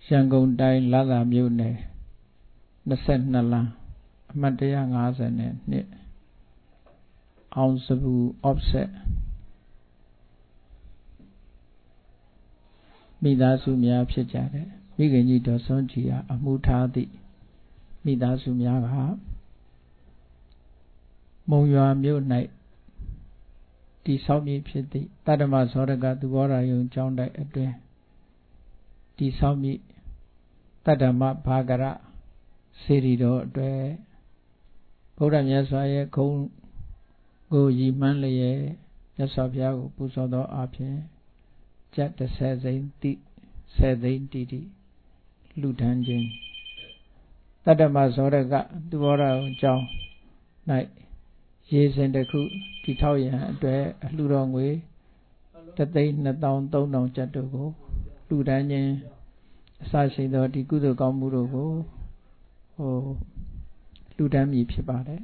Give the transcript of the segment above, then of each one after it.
ရန်ကုန်တိုင်းလသာမြို့နယ်22လမ်းအမှတ်152အောင်စပူ offset မိသားစုများဖြစ်ကြတဲ့မိခင်ကြီးတော်စွန်ကြီးအားအမှုထားသည့်မိသားစုများကမုံရွာမြို့၌တည်ဆောက်မည်ဖြစ်သည့်တတ္တမဇောရကသူဘောရာယုံကျောင်းတိုက်အတွင်းတည်ဆောက်မည်တတ္တမဘာဂရစေတီတော်အတွက်ဗုဒ္ဓမြတ်စွာရဲ့ဂုဏ်ကိုရည်မှန်းလျက်မြတ်စွာဘုရားကိုပူဇော်သောအဖြစ်ကျပ်30သိန်းတိ10သိန်းတိတိလူထမ်းခြင်းတတ္တမဇောရကသူဘောရာယုံကျောင်း၌ရေစင်တစ်ခုတည်ထောက်ရန်အတွက်အလှူတော်ငွေ1,230,000ကျပ်တို့ကိုလူဒန်းခြင်းအစရှိသောဒီကုသိုလ်ကောင်းမှုတို့ကိုလူဒန်းမည်ဖြစ်ပါတယ်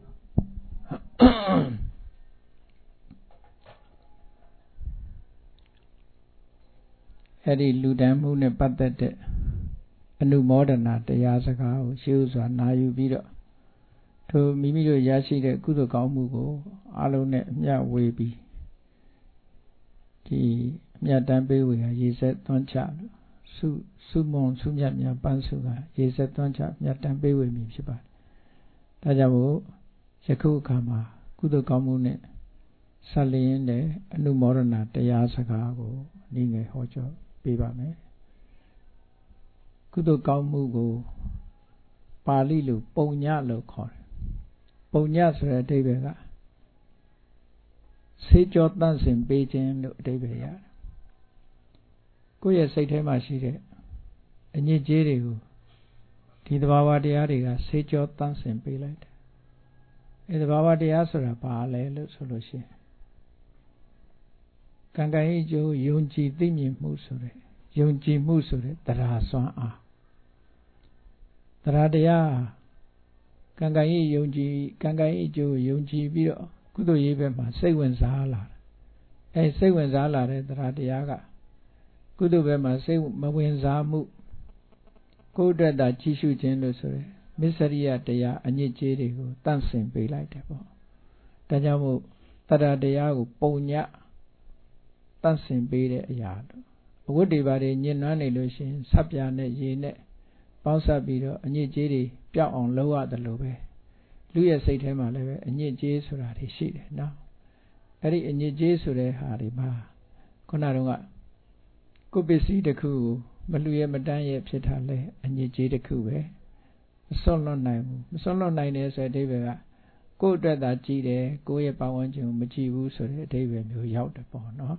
အဲ့ဒီလူဒန်းမှုနဲ့ပတ်သက်တဲ့အနုမောဒနာတရားစကားကိုရှေးဥစွာနာယူပြီးတော့ထိုမိမိတို့ရရှိတဲ့ကုသိုလ်ကောင်းမှုကိုအလုံးနဲ့အမျှဝေပြီးဒီအမျှတမ်းပေးဝေရေဆက်သွန်းချစုမွန်စုမြတ်များပန်းစုကရေဆက်သွန်းချမြတ်တမ်းပေးဝေမည်ဖြစ်ပါတယ်။ဒါကြောင့်မို့ယခုအခါမှာကုသိုလ်ကောင်းမှုနဲ့ဆက်လျင်းတဲ့အနုမောဒနာတရားစကားကိုအနည်းငယ်ဟောကြားပေးပါမယ်။ကုသိုလ်ကောင်းမှုကိုပါဠိလိုပုံညလို့ခေါ်တယ်။ပုံညဆိုတဲ့အဓိပ္ပာယ်ကဆေးကြောတန့်စင်ပေးခြင်းလို့အဓိပ္ပာယ်ရတယ်။ကိုယ့်ရဲ့စိတ်ထဲမှာရှိတဲ့အညစ်အကြေးတွေကိုဒီသဘာဝတရားတွေကဆေးကြောတန့်စင်ပေးလိုက်တယ်။အဲသဘာဝတရားဆိုတာဘာလဲလို့ဆိုလို့ရှိရင်ကံကံ၏ကျိုးယုံကြည်သိမြင်မှုဆိုတဲ့ယုံကြည်မှုဆိုတဲ့တရားစွမ်းအားတရားတရားကံကံ၏ယုံကြည်ကံကံ၏ကျိုးယုံကြည်ပြီးတော့ကုသိုလ်ရေးဘက်မှာစိတ်ဝင်စားလာတယ်အဲစိတ်ဝင်စားလာတဲ့တရားတရားကကုသိုလ်ဘက်မှာစိတ်မဝင်စားမှုကိုယ်အတွက်သာကြည့်ရှုခြင်းလို့ဆိုရယ်မစ္စရိယတရားအညစ်အကြေးတွေကိုတန့်စင်ပေးလိုက်တယ်ပေါ့ဒါကြောင့်မို့တရားတရားကိုပုံညတန့်စင်ပေးတဲ့အရာလို့အဝတ်တွေပါတွေညှဉ်းနှွမ်းနေလို့ရှိရင်ဆပ်ပြာနဲ့ရေနဲ့ပေါင်းစပ်ပြီးတော့အညစ်အကြေးတွေပျောက်အောင်လုပ်ရတယ်လို့ပဲလူရဲ့စိတ်ထဲမှာလည်းပဲအညစ်အကြေးဆိုတာတွေရှိတယ်နော်အဲ့ဒီအညစ်အကြေးဆိုတဲ့ဟာတွေမှာခုနတုန်းကကိုယ်ပစ္စည်းတစ်ခုကိုမလူရဲ့မတန်းရဲ့ဖြစ်တာလဲအညစ်အကြေးတစ်ခုပဲမစွန့်လွတ်နိုင်ဘူးမစွန့်လွတ်နိုင်တယ်ဆိုတဲ့အဓိပ္ပာယ်ကကိုယ့်အတွက်သာကြည့်တယ်ကိုယ့်ရဲ့ပတ်ဝန်းကျင်ကိုမကြည့်ဘူးဆိုတဲ့အဓိပ္ပာယ်မျိုးရောက်တယ်ပေါ့နော်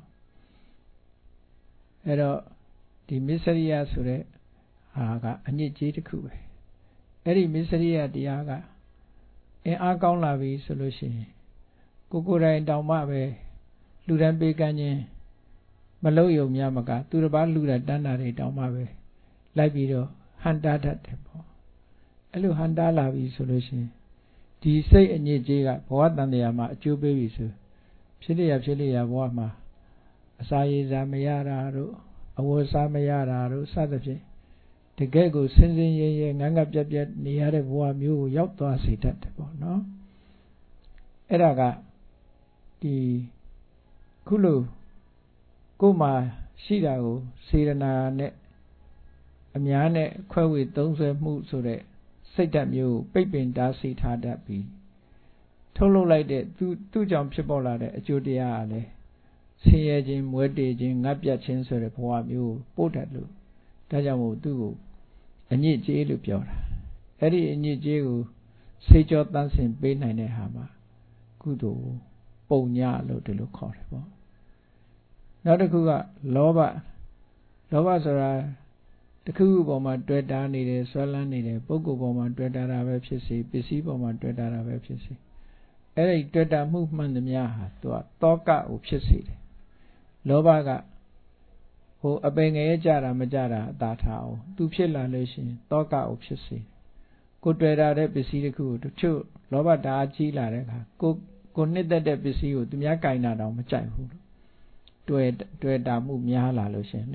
အဲ့တော့ဒီမစ္စရိယဆိုတဲ့ဟာကအညစ်အကြေးတစ်ခုပဲအဲ့ဒီမစ္စရိယတရားကအင်အားကောင်းလာပြီဆိုလို့ရှိရင်ကိုယ်တိုင်တောင်မှပဲလူတန်းပေးကမ်းခြင်းမလုပ်ရုံများမကသူတစ်ပါးလူတာတန်းတာတွေတောင်မှပဲလိုက်ပြီးတော့ဟန်တာတတ်တယ်ပေါ့အဲ့လိုဟန်တာလာပြီဆိုလို့ရှိရင်ဒီစိတ်အညစ်အကြေးကဘဝတန်တရားမှာအကျိုးပေးပြီဆိုဖြစ်လျက်ဘဝမှာအစာရည်စားမရတာတို့အဝတ်စားမရတာတို့စသဖြင့်တကယ်ကိုစင်စင်ရဲရဲငန်းငတ်ပြတ်ပြတ်နေရတဲ့ဘဝမျိုးကိုရောက်သွားစေတတ်တယ်ပေါ့နော်အဲ့ဒါကဒီခုလိုကိုယ်မှာရှိတာကိုစေရနာနဲ့အများနဲ့ခွဲဝေသုံးစွဲမှုဆိုတဲ့စိတ်ဓာတ်မျိုးကိုပိတ်ပင်တားဆီးထားတတ်ပြီးထုတ်လုပ်လိုက်တဲ့သူ့ကြောင့်ဖြစ်ပေါ်လာတဲ့အကျိုးတရားကလည်းဆင်းရဲခြင်းမွဲတေခြင်းငတ်ပြတ်ခြင်းဆိုတဲ့ဘဝမျိုးပို့တတ်လို့ဒါကြောင့်မို့သူ့ကိုအညစ်အကြေးလို့ပြောတာအဲ့ဒီအညစ်အကြေးကိုဆေးကြောတန့်စင်ပေးနိုင်တဲ့ဟာမှာကုသိုလ်ပုံညလို့ဒီလိုခေါ်တယ်ပေါ့နောက်တစ်ခုကလောဘဆိုတာတခုခုပေါ်မှာတွေ့တာနေတယ်ဆွဲလန်းနေတယ်ပုဂ္ဂိုလ်ပေါ်မှာတွေ့တာပဲဖြစ်စေပစ္စည်းပေါ်မှာတွေ့တာပဲဖြစ်စေအဲ့ဒီတွေ့တာမှုမှန်သမျှဟာသူကတောကကိုဖြစ်စေတယ်လောဘကဟိုအပင်ငယ်ကြတာမကြတာအသာထားအောင်သူဖြစ်လာလို့ရှိရင်တောကကိုဖြစ်စေကိုတွေ့တာတဲ့ပစ္စည်းတစ်ခုကိုတချို့လောဘဓာတ်ကြီးလာတဲ့အခါကိုနှစ်သက်တဲ့ပစ္စည်းကိုသူများကင်တာတော့မကြိုက်ဘူးတွေ့တာမှုများလာလို့ရှိရင်လေ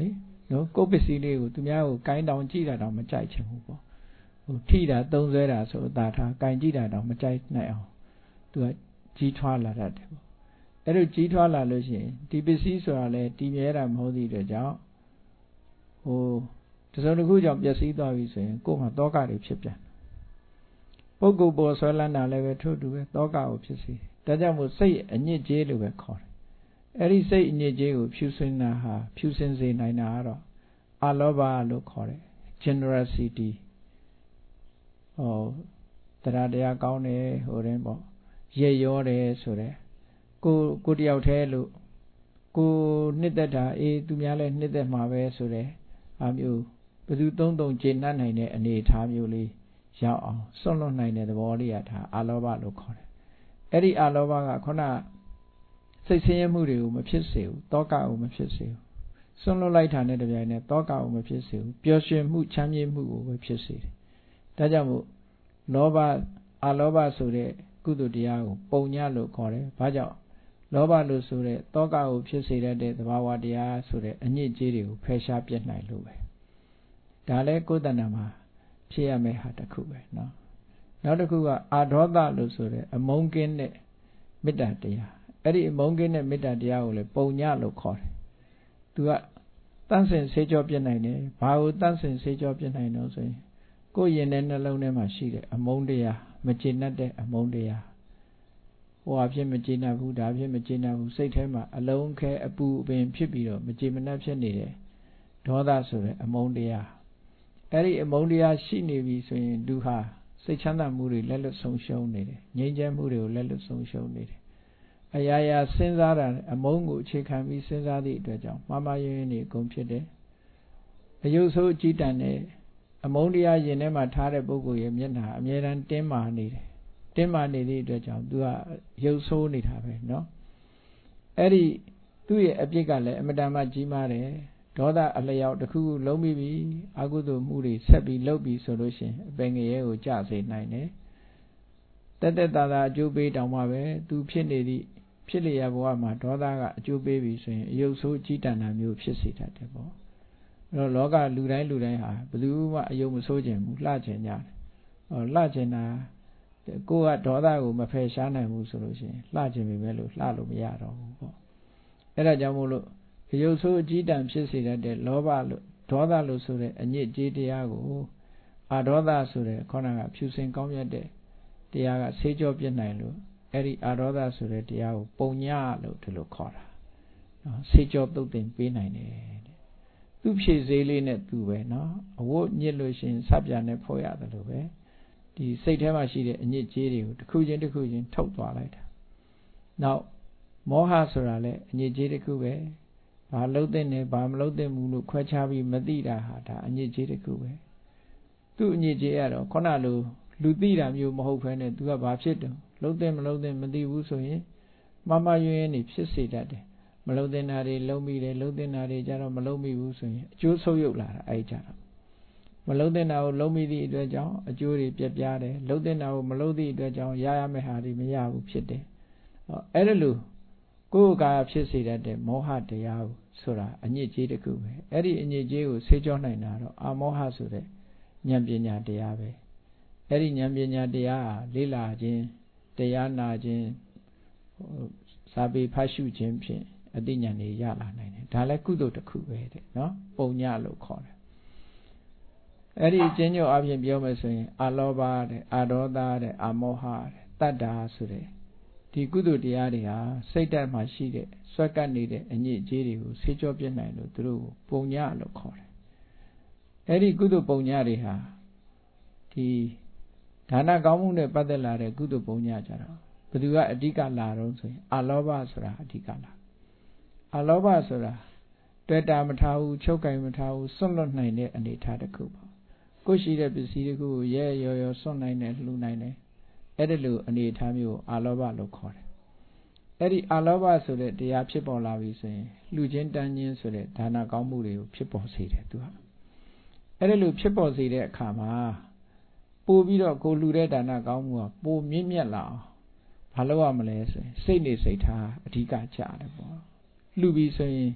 နော်ကိုယ်ပစ္စည်းလေးကိုသူများကိုကိုင်းတောင်ကြည့်တာတော့မကြိုက်ချင်ဘူးပေါ့ဟိုထိတာသုံးဆွဲတာဆိုအသာထားကိုင်းကြည့်တာတော့မကြိုက်နိုင်အောင်သူကကြီးထွားလာတတ်တယ်ပေါ့အဲ့လိုကြီးထွားလာလို့ရှိရင်ဒီပစ္စည်းဆိုတာလေတည်မြဲတာမဟုတ်သည့်အတွက်ကြောင့်ဟိုတစုံတစ်ခုကြောင့်ပျက်စီးသွားပြီဆိုရင်ကိုယ်မှာတောကတွေဖြစ်ပြန်ပုဂ္ဂိုလ်ပေါ်ဆွဲလန်းတာလည်းပဲထို့တူပဲတောကကိုဖြစ်စေဒါကြောင့်မို့စိတ်အညစ်အကြေးလို့ပဲခေါ်တယ်အဲ့ဒီစိတ်အညစ်အကြေးကိုဖြူစင်တာဟာဖြူစင်စေနိုင်တာကတော့အလောဘလို့ခေါ်တယ် generosity ဟောတရားကောင်းတယ်ဟိုတဲ့ပေါ့ရေရောတယ်ဆိုတဲ့ကိုတယောက်တည်းလို့ကိုနှစ်သက်တာသူများလည်းနှစ်သက်မှာပဲဆိုတဲ့အားမျိုးဘယ်သူသုံးကျေနပ်နိုင်တဲ့အနေအထားမျိုးလေးရောက်အောင်စွန့်လွတ်နိုင်တဲ့သဘောလေးကဒါအလောဘလို့ခေါ်တယ်အဲ့ဒီအလောဘကခုနစိတ်ဆင်းရဲမှုတွေကိုမဖြစ်စေဘူးတောကကိုမဖြစ်စေဘူးစွန့်လွတ်လိုက်တာနဲ့တပြိုင်နက်တောကကိုမဖြစ်စေဘူးပျော်ရွှင်မှုချမ်းမြေ့မှုကိုပဲဖြစ်စေတယ်ဒါကြောင့်မို့လောဘအလောဘဆိုတဲ့ကုသိုလ်တရားကိုပုံညလို့ခေါ်တယ်ဘာကြောင့်လောဘလို့ဆိုတဲ့တောကကိုဖြစ်စေတဲ့သဘာဝတရားဆိုတဲ့အညစ်အကြေးတွေကိုဖယ်ရှားပြစ်နိုင်လို့ပဲဒါလည်းကိုယ်တဏ္ဍာမှာဖြစ်ရမယ့်ဟာတစ်ခုပဲเนาะနောက်တစ်ခုကအာဒေါသလို့ဆိုတဲ့အမုန်းကင်းတဲ့မေတ္တာတရားအဲ့ဒီအမုန်းကင်းတဲ့မေတ္တာတရားကိုလည်းပုံညလို့ခေါ်တယ်သူကတန့်စင်ဆေးကြောပြစ်နိုင်တယ်ဘာကိုတန့်စင်ဆေးကြောပြစ်နိုင်တော့ဆိုရင်ကိုယ်ရင်ထဲနှလုံးထဲမှာရှိတဲ့အမုန်းတရားမကျေနပ်တဲ့အမုန်းတရားဟိုအဖြစ်မကျေနပ်ဘူးဒါဖြစ်မကျေနပ်ဘူးစိတ်ထဲမှာအလုံးခဲအပူအပင်ဖြစ်ပြီးတော့မကျေမနပ်ဖြစ်နေတယ်ဒေါသဆိုတဲ့အမုန်းတရားအဲ့ဒီအမုန်းတရားရှိနေပြီဆိုရင်သူဟာစိတ်ချမ်းသာမှုတွေလက်လွတ်ဆုံးရှုံးနေတယ်ငြိမ်းချမ်းမှုတွေကိုလက်လွတ်ဆုံးရှုံးနေတယ်အရာရာစဉ်းစားတာအမုန်းကိုအခြေခံပြီးစဉ်းစားသည့်အတွက်ကြောင့်မှားမှားယွင်းယွင်းနေအကုန်ဖြစ်တယ်အယုတ်ဆိုးအကြည်တန်တဲ့အမုန်းတရားရင်ထဲမှာထားတဲ့ပုဂ္ဂိုလ်ရဲ့မျက်နှာအမြဲတမ်းတင်းမာနေတယ်တင်းမာနေသည့်အတွက်ကြောင့်သူကရုပ်ဆိုးနေတာပဲเนาะအဲ့ဒီသူ့ရဲ့အပြစ်ကလည်းအမတန်မှကြီးမားတယ်ဒေါသအလျောက်တစ်ခုခုလုံးပြီးပြီအကုသိုလ်မှုတွေဆက်ပြီးလုပ်ပြီးဆိုလို့ရှိရင်အပင်ငရဲကိုကြစေနိုင်တယ်တက်တာအကျိုးပေးတောင်မှပဲသူဖြစ်နေသည့်ဖြစ်လျက်ဘဝမှာဒေါသကအကျိုးပေးပြီဆိုရင်အယုတ်ဆိုးကြီးတန်တာမျိုးဖြစ်စေတတ်တယ်ပေါ့အဲ့တော့လောကလူတိုင်းဟာဘယ်သူမှအယုတ်မဆိုးခြင်းဘူးလှခြင်းကြတယ်လှခြင်းတာကိုကဒေါသကိုမဖယ်ရှားနိုင်ဘူးဆိုလို့ရှိရင်လှခြင်းပဲလို့လှလို့မရတော့ဘူးပေါ့အဲ့ဒါကြောင့်မို့လို့အယုတ်ဆိုးအကြီးတန်းဖြစ်စေတတ်တဲ့လောဘလို့ဒေါသလို့ဆိုတဲ့အညစ်အကြေးတရားကိုအာဒေါသဆိုတဲ့ခေါင်းကဖြူစင်ကောင်းမြတ်တဲ့တရားကဆေးကြောပြစ်နိုင်လို့အဲ့ဒီအာဒေါသဆိုတဲ့တရားကိုပုံညလို့ဒီလိုခေါ်တာနော်ဆေးကြောသုတ်သင်ပေးနိုင်တယ်တဲ့သူဖြည့်စေးလေးနဲ့သူပဲနော်အဝတ်ညစ်လို့ရှိရင်စပြနဲ့ဖော်ရတယ်လို့ပဲဒီစိတ်ထဲမှာရှိတဲ့အညစ်အကြေးတွေကိုတစ်ခုချင်းထုတ်သွားလိုက်တာနောက်မောဟဆိုတာလည်းအညစ်အကြေးတစ်ခုပဲဘာလှုပ်တဲ့နဲ့ဘာမလှုပ်တဲ့ဘူးလို့ခွဲခြားပြီးမသိတာဟာဒါအညစ်အကြေးတစ်ခုပဲသူ့အညစ်အကြေးကတော့ခုနလိုလူသိတာမျိုးမဟုတ်ဘဲနဲ့သူကဘာဖြစ်တယ်လှုပ်တဲ့မလှုပ်တဲ့မသိဘူးဆိုရင်မှားမှားယွင်းယွင်းနေဖြစ်စေတတ်တယ်မလှုပ်တဲ့နာတွေလှုပ်မိတယ်လှုပ်တဲ့နာတွေကြတော့မလှုပ်မိဘူးဆိုရင်အကျိုးဆုပ်ယုပ်လာတာအဲ့ကြတော့မလှုပ်တဲ့နာကိုလှုပ်မိသည့်အတွက်ကြောင့်အကျိုးတွေပြက်ပြားတယ်လှုပ်တဲ့နာကိုမလှုပ်သည့်အတွက်ကြောင့်ရရမယ့်ဟာတွေမရဘူးဖြစ်တယ်အဲ့ဒါလို့ကိုယ်ကာဖြစ်စေတတ်တဲ့မောဟတရားကိုဆိုတာအညစ်အကြေးတစ်ခုပဲအဲ့ဒီအညစ်အကြေးကိုဆေးကြောနိုင်တာတော့အာမောဟဆိုတဲ့ဉာဏ်ပညာတရားပဲအဲ့ဒီဉာဏ်ပညာတရားဟာလေးလာခြင်းတရားနာခြင်းစာပေဖတ်ရှုခြင်းဖြင့်အသိဉာဏ်တွေရလာနိုင်တယ်ဒါလည်းကုသိုလ်တစ်ခုပဲတဲ့နော်ပုံညလို့ခေါ်တယ်အဲ့ဒီအကျဉ်းချုပ်အပြင်ပြောမယ်ဆိုရင်အလောဘတဲ့အာဒေါသတဲ့အာမောဟတဲ့တတ္တာဆိုတဲ့ဒီကုသိုလ်တရားတွေဟာစိတ်ဓာတ်မှာရှိတဲ့ဆွဲကပ်နေတဲ့အညစ်အကြေးတွေကိုဆေးကြောပြစ်နိုင်လို့သူတို့ပုံညလို့ခေါ်တယ်အဲ့ဒီကုသိုလ်ပုံညတွေဟာဒီဒါနကောင်းမှုနဲ့ပတ်သက်လာတဲ့ကုသိုလ်ပုံညကြတော့ဘယ်သူကအဓိကလာတော့ဆိုရင်အလောဘဆိုတာအဓိကလာအလောဘဆိုတာတွေ့တာမထားဘူးချုပ်ကင်မထားဘူးစွန့်လွတ်နိုင်တဲ့အနေအထားတစ်ခုပေါ့ကိုရှိတဲ့ပစ္စည်းတစ်ခုကိုရဲရော်စွန့်နိုင်တယ်လှူနိုင်တယ်အဲ့ဒီလိုအနေအထားမျိုးအာလောဘလို့ခေါ်တယ်အဲ့ဒီအာလောဘဆိုတဲ့တရားဖြစ်ပေါ်လာပြီဆိုရင်လှူခြင်းတန်းခြင်းဆိုတဲ့ဒါနကောင်းမှုတွေကိုဖြစ်ပေါ်စေတယ်သူဟာအဲ့ဒီလိုဖြစ်ပေါ်စေတဲ့အခါမှာပို့ပြီးတော့ကိုလှူတဲ့ဒါနကောင်းမှုကပိုမြင့်မြတ်လာအောင်ဘာလုပ်ရမလဲဆိုရင်စိတ်နေစိတ်ထားအဓိကကြတယ်ပေါ့လှူပြီးဆိုရင်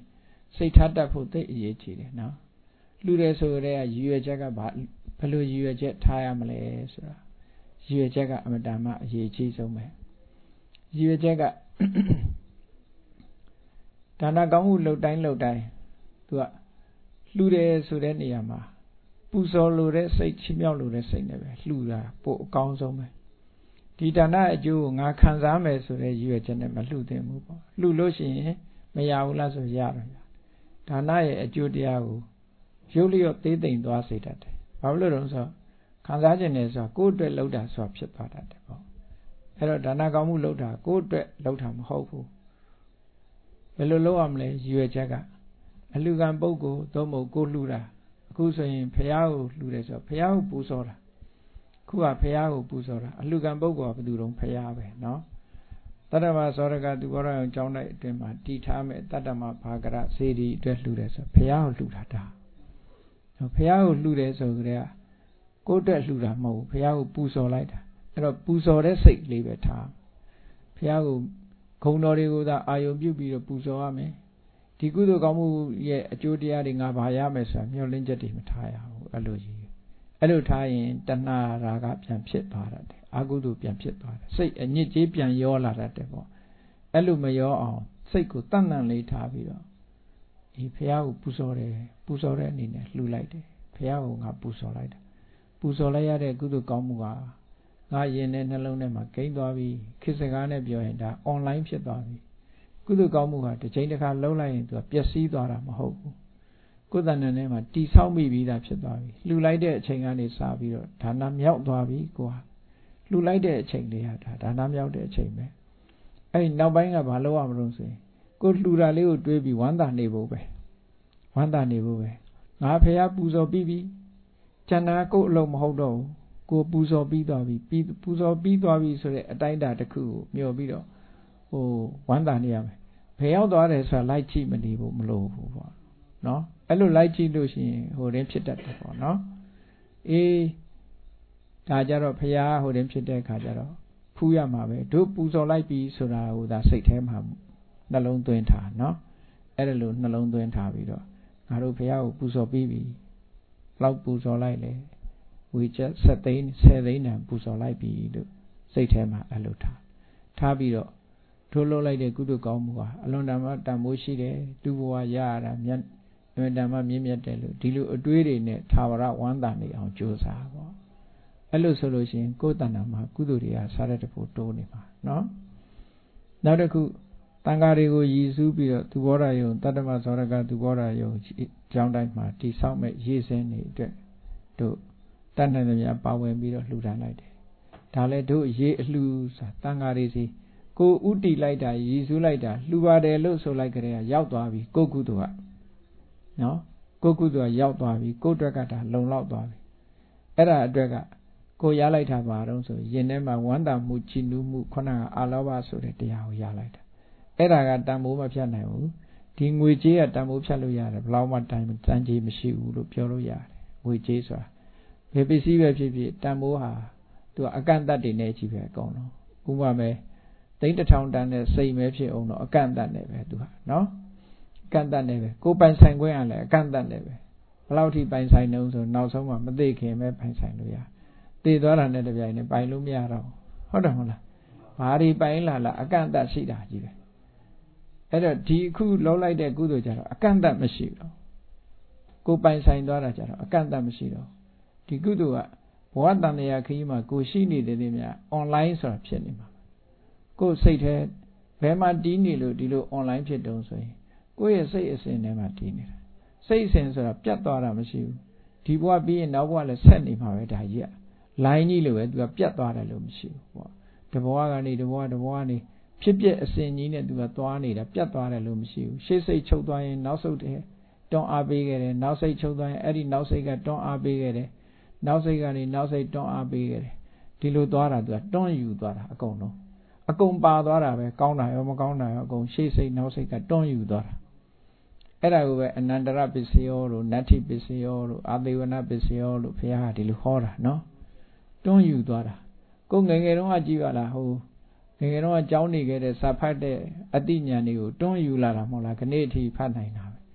စိတ်ထားတတ်ဖို့သိအရေးကြီးတယ်နော်လှူတယ်ဆိုတဲ့ရည်ရွယ်ချက်ကဘယ်လိုရည်ရွယ်ချက်ထားရမလဲဆိုတာရည်ရွယ်ချက်ကအမတန်မှအရေးကြီးဆုံးပဲရည်ရွယ်ချက်ကဒါနကောင်းမှုလှုပ်တိုင်းသူကလှူတယ်ဆိုတဲ့နေရာမှာပူဇော်လိုတဲ့စိတ်ချီးမြှောက်လိုတဲ့စိတ်နဲ့ပဲလှူတာပိုအကောင်းဆုံးပဲဒီဒါနအကျိုးကိုငါခံစားမယ်ဆိုတဲ့ရည်ရွယ်ချက်နဲ့မလှူသင့်ဘူးပေါ့လှူလို့ရှိရင်မရဘူးလားဆိုရတယ်ဒါနရဲ့အကျိုးတရားကိုရုပ်လျော့သေးသိမ်သွားစေတတ်တယ်ဘာလို့လဲဆိုခံစားခြင်းနဲ့ဆိုကိုယ့်အတွက်လှုပ်တာဆိုဖြစ်သွားတတ်တယ်ပေါ့အဲ့တော့ဒါနကောင်းမှုလှုပ်တာကိုယ့်အတွက်လှုပ်တာမဟုတ်ဘူးဘယ်လိုလုပ်ရမလဲရည်ရွယ်ချက်ကအလှူခံပုဂ္ဂိုလ်သို့မဟုတ်ကိုလှူတာအခုဆိုရင်ဖះကိုလှူတယ်ဆိုတော့ဖះကိုပူဇော်တာခုကဖះကိုပူဇော်တာအလှူခံပုဂ္ဂိုလ်ကဘယ်သူတုံးဖះပဲเนาะတတ္တမသောရကသူဘောရအောင်ကျောင်းတိုက်အတွင်းမှာတည်ထားမဲ့တတ္တမဘာဂရစေတီအတွက်လှူတယ်ဆိုဖះကိုလှူတာဒါဖះကိုလှူတယ်ဆိုကြတဲ့ကိုယ့်အတွက်လှူတာမဟုတ်ဘူးဖះကိုပူဇော်လိုက်တာအဲ့တော့ပူဇော်တဲ့စိတ်လေးပဲထားဖះကိုဂုဏ်တော်တွေကိုသာအာယုံပြုပြီးတော့ပူဇော်ရမယ်ဒီကုသိုလ်ကောင်းမှုရဲ့အကျိုးတရားတွေငါဘာရမယ်ဆိုတာမျှော်လင့်ချက်တွေမထားရဘူးအဲ့လိုထားရင်တဏှာရာဂပြန်ဖြစ်သွားတတ်တယ်အကုသိုလ်ပြန်ဖြစ်သွားတယ်စိတ်အညစ်အကြေးပြန်ရောလာတတ်တယ်ပေါ့အဲ့လိုမရောအောင်စိတ်ကိုတန်တန်လေးထားပြီးတော့ဒီဖះကိုပူဇော်တယ်ပူဇော်တဲ့အနေနဲ့လှူလိုက်တယ်ဖះကိုငါပူဇော်လိုက်တာပူဇော်လိုက်ရတဲ့ကုသိုလ်ကောင်းမှုဟာငါရင်နဲ့နှလုံးထဲမှာဂိမ်းသွားပြီခေတ်စကားနဲ့ပြောရင်ဒါ online ဖြစ်သွားပြီကုသိုလ်ကောင်းမှုဟာတစ်ချိန်တစ်ခါလုံးလိုက်ရင်သူကပျက်စီးသွားတာမဟုတ်ဘူးကိုယ်တဏ္ဍာနဲ့မှာတိဆောက်မိပြီးသားဖြစ်သွားပြီလှူလိုက်တဲ့အချိန်ကနေစပြီးတော့ဒါနမြောက်သွားပြီကိုဟာလှူလိုက်တဲ့အချိန်လေးဟာဒါနမြောက်တဲ့အချိန်ပဲအဲ့ဒီနောက်ပိုင်းကဘာလုပ်ရမလို့ဆိုရင်ကိုလှူတာလေးကိုတွေးပြီးဝမ်းသာနေဖို့ပဲငါဖះပူဇော်ပြီးပြီကျန်တာကိုအလုံးမဟုတ်တော့ဘူးကိုပူဇော်ပြီးသွားပြီပူဇော်ပြီးသွားပြီဆိုတဲ့အတိုင်းအတာတစ်ခုကိုမျှော်ပြီးတော့ဝမ်းသာနေရမယ်ဘယ်ရောက်သွားတယ်ဆိုတာလိုက်ကြည့်မနေဘူးမလို့ဘူးပေါ့နော်အဲ့လိုလိုက်ကြည့်လို့ရှိရင်ဟိုတင်းဖြစ်တတ်တယ်ပေါ့နော်ဒါကြတော့ဖះဟိုတင်းဖြစ်တဲ့အခါကျတော့ဖူးရမှာပဲတို့ပူဇော်လိုက်ပြီဆိုတာဟိုဒါစိတ်ထဲမှာနှလုံးသွင်းထားနော်အဲ့ဒါလိုနှလုံးသွင်းထားပြီးတော့ငါတို့ဖះကိုပူဇော်ပြီးပြီလောက်ပူဇော်လိုက်လေဝေချက်10သိန်းတန်ပူဇော်လိုက်ပြီလို့စိတ်ထဲမှာအဲ့လိုထားပြီးတော့ထိုးလို့လိုက်တဲ့ကုသိုလ်ကောင်းမှုဟာအလွန်တန်မှတန်ဖိုးရှိတယ်သူ့ဘဝရရတာမြတ်အလွန်တန်မှမြင့်မြတ်တယ်လို့ဒီလိုအတွေးတွေနဲ့သာဝရဝမ်းသာနေအောင်ကြိုးစားပေါ့အဲ့လိုဆိုလို့ရှိရင်ကိုယ်တဏ္ဍာမှာကုသိုလ်တွေကစားတဲ့တဖို့တိုးနေမှာနော်နောက်တစ်ခုတန်ဃာတွေကိုရည်စူးပြီးတော့သူဘောဓယုံတတ္တမဇောရကသူဘောဓယုံကျောင်းတိုင်းမှာတိဆောက်မဲ့ရေးစင်းတွေအတွက်တို့တတ်နိုင်သမျှပါဝင်ပြီးတော့လှူဒါန်းလိုက်တယ်ဒါလည်းတို့ရေးအလှူစာတန်ဃာတွေစီကိုဥတီလိုက်တာရည်စူးလိုက်တာလှူပါတယ်လို့ဆိုလိုက်ကြတဲ့ရောက်သွားပြီကိုကုသိုလ်ကနော်ကိုကုသိုလ်ကရောက်သွားပြီကိုအတွက်ကဒါလုံလောက်သွားပြီအဲ့ဒါအတွက်ကကိုရလိုက်တာပါတော့ဆိုရင်ထဲမှာဝမ်းသာမှုကြည်နူးမှုခုနကအာလောဘဆိုတဲ့တရားကိုရလိုက်တာအဲ့ဒါကတန်ဖိုးမဖြတ်နိုင်ဘူးဒီငွေကြေးကတန်ဖိုးဖြတ်လို့ရတယ်ဘယ်လောက်မှတန်ကြေးမရှိဘူးလို့ပြောလို့ရတယ်ငွေကြေးဆိုတာဘယ်ပစ္စည်းပဲဖြစ်ဖြစ်တန်ဖိုးဟာသူကအကန့်အသတ်တွေနဲ့ကြီးပဲအကုန်လုံးဥပမာပဲသိန်း1000တန်နဲ့စိတ်ပဲဖြစ်အောင်တော့အကန့်အသတ်နဲ့ပဲသူဟာနော်အကန့်အသတ်နဲ့ပဲကိုပိုင်ဆိုင်ခွင့်ရလဲအကန့်အသတ်နဲ့ပဲဘယ်လောက်ထိပိုင်ဆိုင်နေအောင်ဆိုနောက်ဆုံးမှမသိခင်ပဲပိုင်ဆိုင်လို့ရသိသွားတာနဲ့တပြိုင်နဲ့ပိုင်လို့မရတော့ဟုတ်တယ်မဟုတ်လားဘာတွေပိုင်လာအကန့်အသတ်ရှိတာကြီးပဲအဲ့တော့ဒီအခုလောက်လိုက်တဲ့ကုသိုလ်ကြတော့အကန့်အသတ်မရှိတော့ကိုပိုင်ဆိုင်သွားတာကြတော့အကန့်အသတ်မရှိတော့ဒီကုသိုလ်ကဘဝတန်တရာခရီးမှာကိုရှိနေတယ်များ online ဆိုတာဖြစ်နေမှာကိုစိတ်ထဲဘယ်မှာတီးနေလို့ဒီလို online ဖြစ်တုံးဆိုရင်ကိုယ့်ရဲ့စိတ်အစဉ်ထဲမှာတီးနေတာစိတ်အစဉ်ဆိုတာပြတ်သွားတာမရှိဘူးဒီဘဝပြီးရင်နောက်ဘဝလည်းဆက်နေမှာပဲဒါကြီးကလိုင်းကြီးလိုပဲသူကပြတ်သွားတယ်လို့မရှိဘူးပေါ့တဘဝကနေတဘဝကနေဖြစ်ပြအစဉ်ကြီးနဲ့သူကသွားနေတာပြတ်သွားတယ်လို့မရှိဘူးရှေ့စိတ်ချုပ်သွားရင်နောက်ဆုတ်တယ်တွန်းအားပေးခဲ့တယ်နောက်စိတ်ချုပ်သွားရင်အဲ့ဒီနောက်စိတ်ကတွန်းအားပေးခဲ့တယ်နောက်စိတ်ကနေနောက်စိတ်တွန်းအားပေးခဲ့တယ်ဒီလိုသွားတာသူကတွန်းယူသွားတာအကုန်လုံးအကုန်ပါသွားတာပဲကောင်းတာရောမကောင်းတာရောအကုန်ရှေ့စိတ်နောက်စိတ်ကတွန်းယူသွားတာအဲ့ဒါကိုပဲအနန္တရပစ္စယောလို့နတ္ထိပစ္စယောလို့အာသေဝနပစ္စယောလို့ဘုရားကဒီလိုဟောတာနော်တွန်းယူသွားတာကိုငယ်ငယ်တုန်းကကြည့်ပါလားဟိုငယ်ငယ်တုန်းကကြောင်းနေခဲ့တဲ့စာဖတ်တဲ့အသိဉာဏ်တွေကိုတွန်းယူလာတာမဟုတ်လားခဏအထိဖတ်နိုင်တာပဲ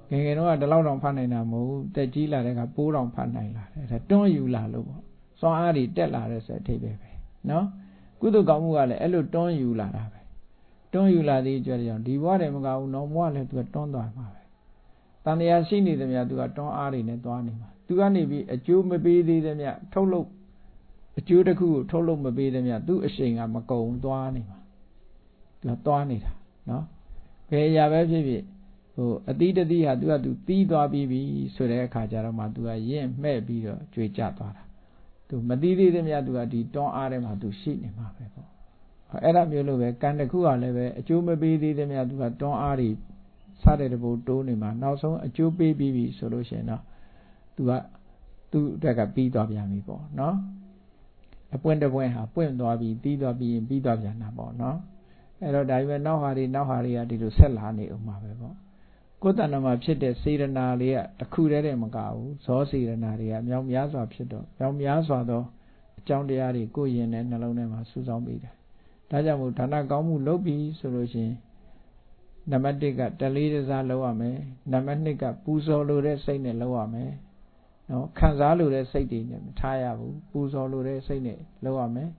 ငယ်ငယ်တော့တလောက်တော့ဖတ်နိုင်တာမဟုတ်ဘူးတက်ကြီးလာတဲ့ကပိုးတော့ဖတ်နိုင်လာတယ်ဒါတွန်းယူလာလို့ပေါ့စွမ်းအားတွေတက်လာတဲ့ဆိုအထိပ္ပယ်ပဲနော်ကုသိုလ်ကောင်းမှုကလည်းအဲ့လိုတွန်းယူလာတာပဲတွန်းယူလာသည့်အတွက်ကြောင့်ဒီဘဝတည်းမကဘူးနောက်ဘဝလည်းသူကတွန်းသွားမှာပဲတန်တရားရှိနေသမျှသူကတွန်းအားတွေနဲ့သွားနေမှာသူကနေပြီးအကျိုးမပေးသေးသမျှထုတ်လို့အကျိုးတစ်ခုကိုထုတ်လို့မပေးသမျှသူ့အရှိန်ကမကုန်သွားနေမှာသူကသွားနေတာနော်ဘယ်ရာပဲဖြစ်ဖြစ်ဟိုအတိတတိဟာသူကသူတီးသွားပြီးပြီဆိုတဲ့အခါကျတော့မှသူကရင့်မှဲ့ပြီးတော့ကြွေကြသွားတာသူမတီးသေးသမျှသူကဒီတွန်းအားထဲမှာသူရှိနေမှာပဲပေါ့အဲ့ဒါမျိုးလို့ပဲကံတစ်ခုကလည်းပဲအကျိုးမပေးသေးသမျှသူကတွန်းအားတွေစတဲ့တဘူတိုးနေမှာနောက်ဆုံးအကျိုးပေးပြီးပြီဆိုလို့ရှိရင်တော့သူကသူ့အတွက်ကပြီးသွားပြန်ပြီပေါ့နော်အပွင့်တပွင့်ဟာပွင့်သွားပြီးတီးသွားပြီးရင်ပြီးသွားပြန်တာပေါ့နော်အဲ့တော့ဒါပေမဲ့နောက်ဟာတွေကဒီလိုဆက်လာနေအောင်မှာပဲပေါ့ကိုယ်တဏ္ဍာမှာဖြစ်တဲ့စေရနာလေးကတစ်ခုတည်းတည်းမကဘူးဇောစေရနာတွေကမြောက်များစွာဖြစ်တော့မြောက်များစွာသောအကြောင်းတရားတွေကိုယ်ရင်နဲ့နှလုံးထဲမှာစုဆောင်းပြီးတယ်ဒါကြောင့်မို့ဒါနကောင်းမှုလုပ်ပြီးဆိုလို့ရှိရင်နံပါတ်1ကတလေးတစားလုပ်ရမယ်နံပါတ်2ကပူဇော်လိုတဲ့စိတ်နဲ့လုပ်ရမယ်နော်ခံစားလိုတဲ့စိတ်တွေနဲ့မထားရဘူးပူဇော်လိုတဲ့စိတ်နဲ့လုပ်ရမယ်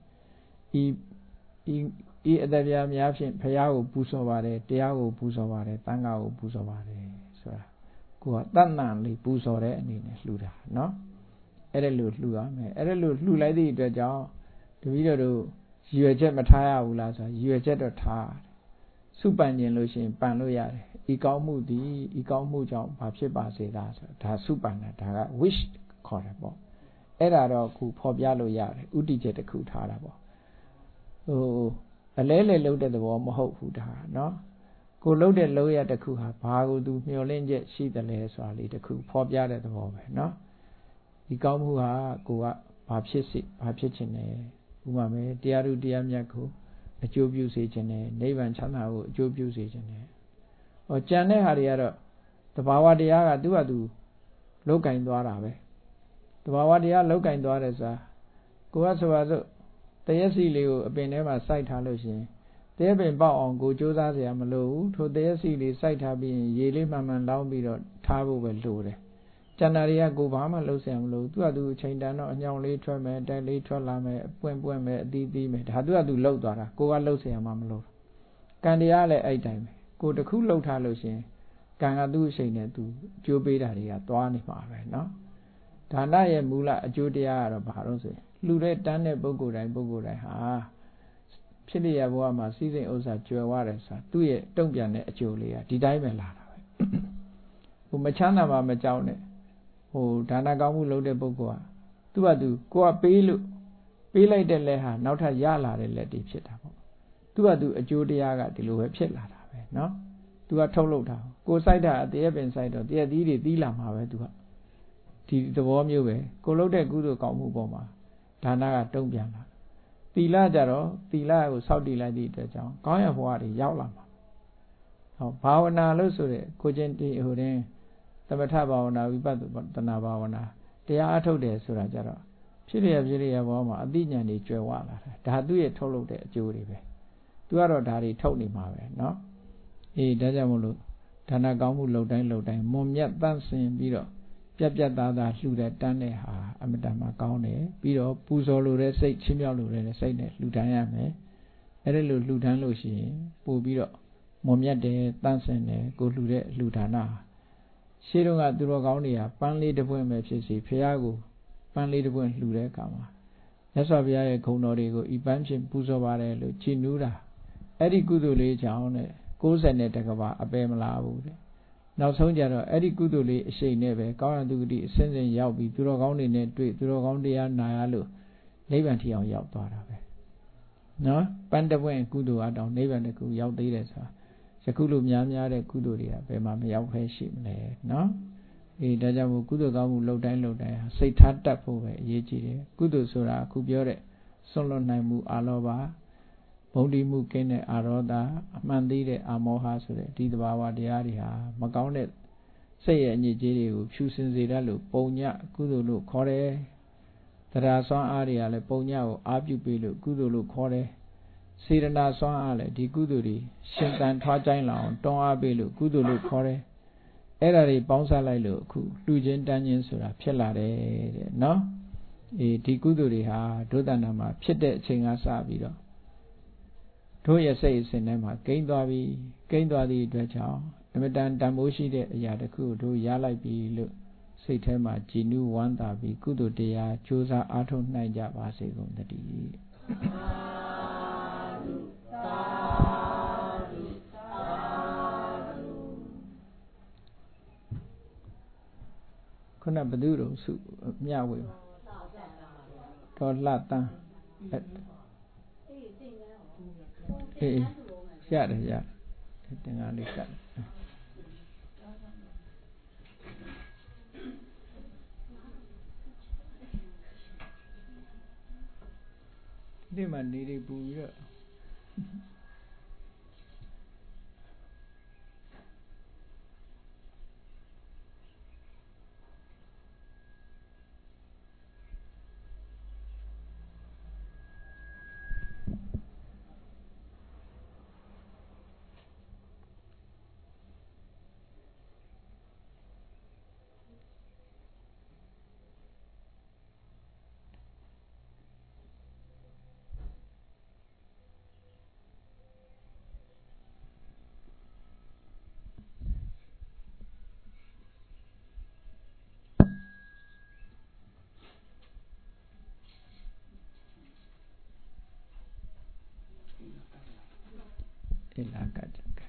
ဤအတ္တပြာများဖြင့်ဘုရားကိုပူဇော်ပါတယ်တရားကိုပူဇော်ပါတယ်သံဃာကိုပူဇော်ပါတယ်ဆိုတာကိုကတဏ္ဍန်လေးပူဇော်တဲ့အနေနဲ့လှူတာနော်အဲ့ဒါလို့လှူရမယ်အဲ့ဒါလို့လှူလိုက်သည့်အတွက်ကြောင့်တပည့်တော်တို့ရည်ရွယ်ချက်မထားရဘူးလားဆိုရည်ရွယ်ချက်တော့ထားရတယ်စုပန်ခြင်းလို့ရှိရင်ပန်လို့ရတယ်ဤကောင်းမှုသည်ဤကောင်းမှုကြောင့်ဘာဖြစ်ပါစေလားဆိုဒါစုပန်တာဒါက wish ခေါ်တယ်ပေါ့အဲ့ဒါတော့ခုဖော်ပြလို့ရတယ်ဥတီချက်တစ်ခုထားတာပေါ့ဟိုအလဲလေလှုပ်တဲ့သဘောမဟုတ်ဘူးဒါနော်ကိုလှုပ်တဲ့လှုပ်ရတစ်ခုဟာဘာကိုသူမျှော်လင့်ချက်ရှိတယ်လဲဆိုတာလေးတစ်ခုဖော်ပြတဲ့သဘောပဲနော်ဒီကောင်းမှုဟာကိုကဘာဖြစ်ချင်တယ်ဥပမာပဲတရားသူတရားမြတ်ကိုအကျိုးပြုစေခြင်းနဲ့နိဗ္ဗာန်ချမ်းသာကိုအကျိုးပြုစေခြင်းနဲ့ဟောကြံတဲ့ဟာတွေကတော့တဘာဝတရားကသူ့ဟာသူလောက်ကင်သွားတာပဲတဘာဝတရားလောက်ကင်သွားတယ်ဆိုတာကိုကဆိုပါစို့တရက်စီလေးကိုအပင်ထဲမှာစိုက်ထားလို့ရှိရင်တရက်ပင်ပေါက်အောင်ကိုကြိုးစားစရာမလိုဘူးထိုတရက်စီလေးစိုက်ထားပြီးရင်ရေလေးမှန်မှန်လောင်းပြီးတော့ထားဖို့ပဲလိုတယ်ကျန်တာတွေကကိုဘာမှလှုပ်ရှားမလို့သူ့ဟာသူအချိန်တန်တော့အညောင်လေးထွက်မယ်တိုက်လေးထွက်လာမယ်အပွင့်မယ်အသီးသီးမယ်ဒါသူ့ဟာသူလှုပ်သွားတာကိုကလှုပ်ရှားမှမလို့ကံတရားလည်းအဲ့တိုင်းပဲကိုတခုလှုပ်ထားလို့ရှိရင်ကံကသူ့အချိန်နဲ့သူအကျိုးပေးတာတွေကသွားနေမှာပဲเนาะဒါနရဲ့မူလအကျိုးတရားကတော့ဘာလို့ဆိုရင်လှူတဲ့တန်းတဲ့ပုဂ္ဂိုလ်တိုင်းဟာဖြစ်လျက်ဘဝမှာစီးစိမ်ဥစ္စာကြွယ်ဝတယ်ဆိုတာသူ့ရဲ့တုံ့ပြန်တဲ့အကျိုးလေးကဒီတိုင်းပဲလာတာပဲဟိုမချမ်းသာမှာမကြောက်နဲ့ဟိုဒါနကောင်းမှုလုပ်တဲ့ပုဂ္ဂိုလ်ကသူ့ဟာသူကိုကပေးလိုက်တဲ့လက်ဟာနောက်ထပ်ရလာတဲ့လက်တွေဖြစ်တာပေါ့သူ့ဟာသူအကျိုးတရားကဒီလိုပဲဖြစ်လာတာပဲเนาะသူကထုတ်လုပ်တာကိုစိုက်တာအတရက်ပင်စိုက်တော့တရက်သီးတွေသီးလာမှာပဲသူကဒီသဘောမျိုးပဲကိုလုပ်တဲ့ကုသိုလ်ကောင်းမှုပေါ်မှာဒါနကတုံ့ပြန်လာသီလကြတော့သီလကိုစောင့်တည်လိုက်သည့်အတွက်ကြောင့်ကောင်းရဘဝတွေရောက်လာမှာဟောဘာဝနာလို့ဆိုတဲ့ကိုချင်းတီဟိုတင်သမထဘာဝနာဝိပဿနာဘာဝနာတရားအထုတ်တယ်ဆိုတာကြတော့ဖြစ်ရဘောမှာအသိဉာဏ်တွေကျွယ်ဝလာတာဒါသူ့ရဲ့ထုတ်လုပ်တဲ့အကျိုးတွေပဲသူကတော့ဒါတွေထုတ်နေမှာပဲเนาะအေးဒါကြောင့်မို့လို့ဒါနကောင်းမှုလုပ်တိုင်းမွန်မြတ်တန့်စင်ပြီးတော့ပြတ်သားလှူတဲ့တန်းတဲ့ဟာအမတန်မှကောင်းတယ်ပြီးတော့ပူဇော်လိုတဲ့စိတ်ချင်းမြောက်လိုတဲ့စိတ်နဲ့လှူဒန်းရမယ်အဲ့ဒါလိုလှူဒန်းလို့ရှိရင်ပို့ပြီးတော့မွန်မြတ်တယ်တန့်စင်တယ်ကိုလှူတဲ့လှူဒါနရှေးတုန်းကသူတော်ကောင်းတွေကပန်းလေးတစ်ပွင့်ပဲဖြစ်စီဖះကိုပန်းလေးတစ်ပွင့်လှူတဲ့အခါမှာမြတ်စွာဘုရားရဲ့ဂုဏ်တော်တွေကိုဤပန်းဖြင့်ပူဇော်ပါတယ်လို့ကြည်နူးတာအဲ့ဒီကုသိုလ်လေးကြောင့်တဲ့60နဲ့တကဘာအပယ်မလာဘူးတဲ့နောက်ဆုံးကြတော့အဲ့ဒီကုသိုလ်လေးအရှိန်နဲ့ပဲကောင်းရသူဂတိအစဉ်စဉ်ရောက်ပြီးသူတော်ကောင်းတွေနဲ့တွေ့သူတော်ကောင်းတရားနာရလို့နိဗ္ဗာန်ထီအောင်ရောက်သွားတာပဲနော်ပန်းတပွင့်ကုသိုလ်အတောင်နိဗ္ဗာန်တကူရောက်သေးတယ်ဆိုတာယခုလိုများတဲ့ကုသိုလ်တွေကဘယ်မှာမရောက်ဖဲရှိမလဲနော်အေးဒါကြောင့်မို့ကုသိုလ်ကောင်းမှုလုပ်တိုင်းစိတ်ထားတတ်ဖို့ပဲအရေးကြီးတယ်ကုသိုလ်ဆိုတာအခုပြောတဲ့စွန့်လွတ်နိုင်မှုအာလောဘဗုဒ္ဓိမှုကင်းတဲ့အာရောဓအမှန်သိတဲ့အာမောဟဆိုတဲ့ဒီသဘာဝတရားတွေဟာမကောင်းတဲ့စိတ်ရဲ့အညစ်အကြေးတွေကိုဖြူစင်စေတတ်လို့ပုံညကုသိုလ်လို့ခေါ်တယ်တရားစွမ်းအားတွေကလည်းပုံညကိုအားပြုပေးလို့ကုသိုလ်လို့ခေါ်တယ်စေတနာစွမ်းအားလည်းဒီကုသိုလ်တွေရှင်သန်ထွားကြိုင်းလာအောင်တွန်းအားပေးလို့ကုသိုလ်လို့ခေါ်တယ်အဲ့ဒါတွေပေါင်းစားလိုက်လို့အခုလူချင်းတန်းချင်းဆိုတာဖြစ်လာတယ်တဲ့နော်ဒီကုသိုလ်တွေဟာဒုသနာမှာဖြစ်တဲ့အချိန်ကစပြီးတော့တို့ရဲ့စိတ်အစဉ်ထဲမှာကိန်းသွားပြီးကိန်းသွားသည့်အတွက်ကြောင့်အမတန်တန်ဖိုးရှိတဲ့အရာတစ်ခုတို့ရလိုက်ပြီလို့စိတ်ထဲမှာကြည်နူးဝမ်းသာပြီးကုသိုလ်တရားကြိုးစားအားထုတ်နိုင်ကြပါစေကုန်သတည်းခုနဘသူတို့စုမြဝေတော်လှတန်းအေးရတယ်ရတင်္ဂါလေးကဒီမှာနေတွေပူပြီးတော့လာကတ်ကဲ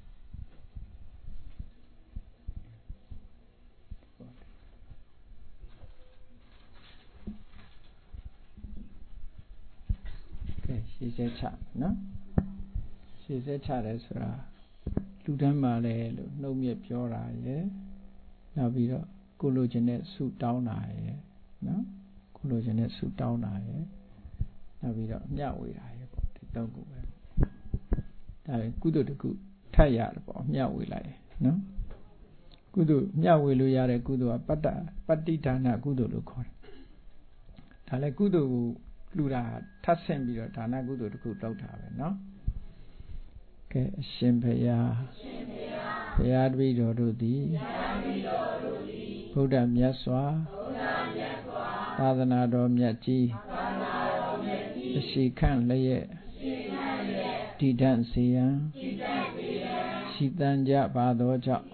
ရှေ့ဆက်ချနော်ရှေ့ဆက်ချတယ်ဆိုတာလူတန်းပါလေလို့နှုတ်မြက်ပြောတာရယ်နောက်ပြီးတော့ကိုလိုချင်တဲ့ဆုတောင်းတာရယ်နော်ကိုလိုချင်တဲ့ဆုတောင်းတာရယ်နောက်ပြီးတော့မျှဝေတာရယ်ပေါ့ဒီသုံးခုပဲဒါလည်းကုသိုလ်တစ်ခုထပ်ရတယ်ပေါ့မျှဝေလိုက်နော်ကုသိုလ်မျှဝေလို့ရတဲ့ကုသိုလ်ကပတ္တိဒါနကုသိုလ်လို့ခေါ်တယ်ဒါလည်းကုသိုလ်ကိုလှူတာထပ်ဆင့်ပြီးတော့ဒါနကုသိုလ်တစ်ခုလုပ်တာပဲနော်ကဲအရှင်ဘုရားဘုရားတပည့်တော်တို့သည်ဗုဒ္ဓမြတ်စွာသာသနာတော်မြတ်ကြီးအရှိခန့်လျက်တည်တံ့စေရန်ရှိတန်ကြပါသောကြောင့်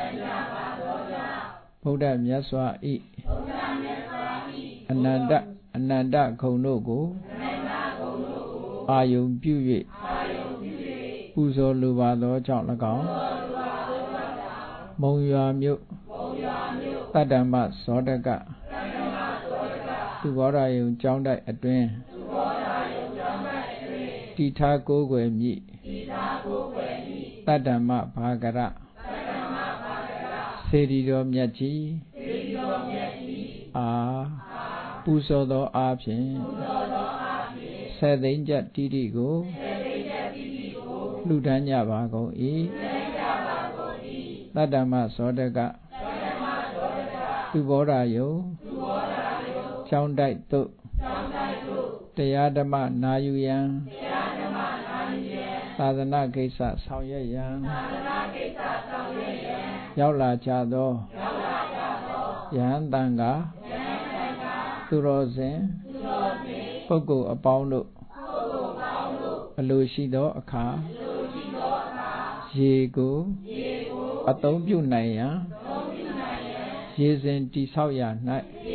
ဗုဒ္ဓမြတ်စွာဤအနန္တဂုဏ်တို့ကိုအာယုံပြု၍ပူဇော်လိုပါသောကြောင့်၎င်းမုံရွာမြို့တတ္တမဇောတကသူဘောဓယုံကျောင်းတိုက်အတွင်းတိထားကိုးကွယ်မြည်တတ္တမဘာဂရစေတီတော်မြတ်ကြီးပူဇော်သောအားဖြင့်ဆယ်သိန်းကျပ်တိတိကိုလှူဒန်းကြပါကုန်၏တတ္တမဇောတကသူဘောဓယုံကျောင်းတိုက်သို့တရားဓမ္မနာယူရန်သာသနာကိစ္စဆောင်ရွက်ရန်ရောက်လာကြသောယဟန်တန်ကသူတော်စင်ပုဂ္ဂိုလ်အပေါင်းတို့အလိုရှိသောအခါရေကိုအသုံးပြုနိုင်ရန်ရေစဉ်တိဆောက်ရ၌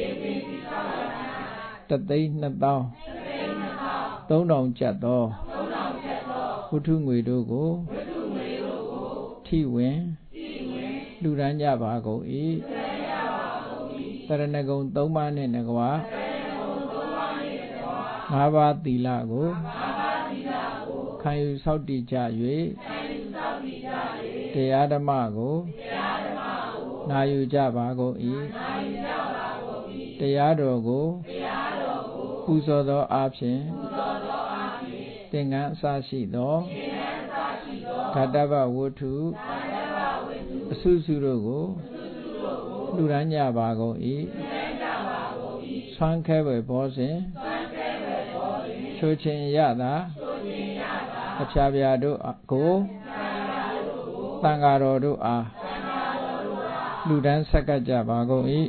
3,200,300 ကျပ်သောဝတ္ထုငွေတို့ကိုထိဝင်လှူဒန်းကြပါကုန်၏တရဏဂုံ3ပါးနှင့်တကား5ပါးသီလကိုခံယူဆောက်တည်ကြ၍တရားဓမ္မကိုနာယူကြပါကုန်၏တရားတော်ကိုပူဇော်သောအားဖြင့်သင်္ကန်းအစရှိသောဓာတ္တဗဝတ္ထုအစုစုတို့ကိုလှူဒန်းကြပါကုန်၏ဆွမ်းခဲွယ်ဘောစဉ်ချိုးချင်းရတာအဖျားဖျားတို့ကိုသံဃာတော်တို့အားလူဒန်းဆက်ကကြပါကုန်၏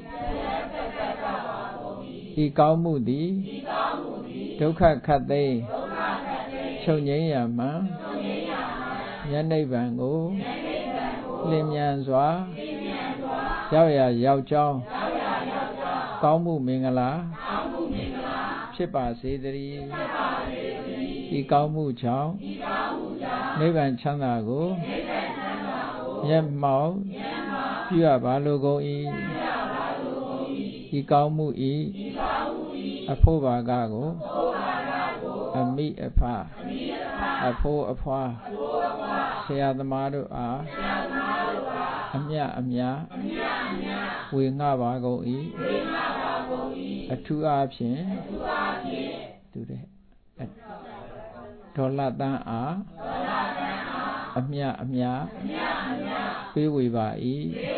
ဤကောင်းမှုသည်ဒုက္ခခတ်သိမ်းချုပ်ငြိမ်းရာမှယနိဗ္ဗာန်ကိုလင်းမြန်စွာရောက်ရရောက်ကြောင်းကောင်းမှုမင်္ဂလာဖြစ်ပါစေတည်းဤကောင်းမှုကြောင့်နိဗ္ဗာန်ချမ်းသာကိုမျက်မှောက်ပြုရပါလိုကုန်၏ဤကောင်းမှုဤအဖို့ဘာကကိုအမိအဖအဖို့အဖွာဆရာသမားတို့အားအမြအမြဝေငှပါကုန်၏အထူးအားဖြင့်သူတဲ့ဒေါ်လာတန်းအားအမြအမြပေးဝေပါ၏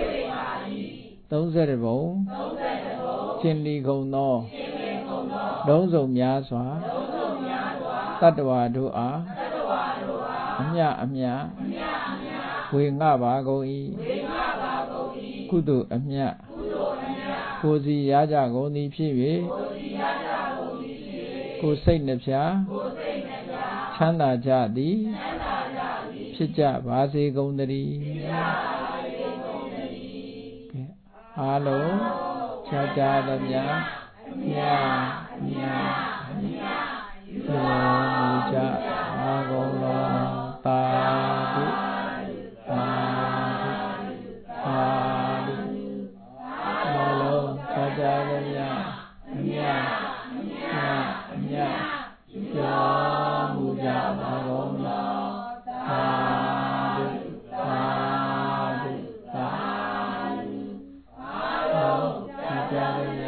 30ပုံကျင်လီကုန်သောလုံးစုံများစွာတတ္တဝါတို့အားအမြအမြဝေငှပါကုန်၏ကုသိုလ်အမြကိုစီရကြကုန်သည်ဖြစ်၍ကိုစိတ်နှဖျားချမ်းသာကြသည်ဖြစ်ကြပါစေကုန်သတည်းအားလုံးခြားခြားသမျှမြတ်မြတ်တော်မူကြပါကုန်လောသာဓုသာဓုသာဓုအားလုံးခြားခြားသမျှမြတ်မြတ်မြတ်တော်မူကြပါကုန်လောသာဓုသာဓုသာဓုအားလုံးခြားခြားသမျှ